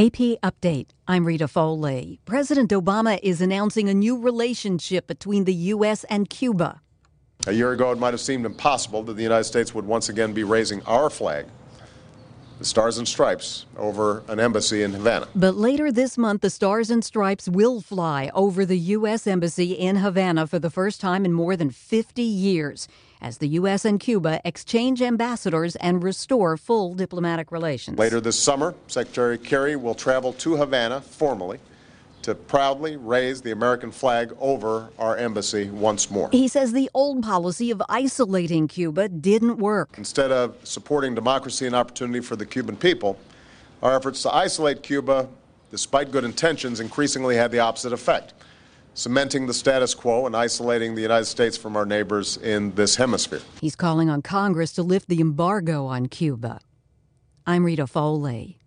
AP Update. I'm Rita Foley. President Obama is announcing a new relationship between the U.S. and Cuba. A year ago, it might have seemed impossible that the United States would once again be raising our flag, the Stars and Stripes, over an embassy in Havana. But later this month, the Stars and Stripes will fly over the U.S. Embassy in Havana for the first time in more than 50 years, as the U.S. and Cuba exchange ambassadors and restore full diplomatic relations. Later this summer, Secretary Kerry will travel to Havana formally to proudly raise the American flag over our embassy once more. He says the old policy of isolating Cuba didn't work. Instead of supporting democracy and opportunity for the Cuban people, our efforts to isolate Cuba, despite good intentions, increasingly had the opposite effect, cementing the status quo and isolating the United States from our neighbors in this hemisphere. He's calling on Congress to lift the embargo on Cuba. I'm Rita Foley.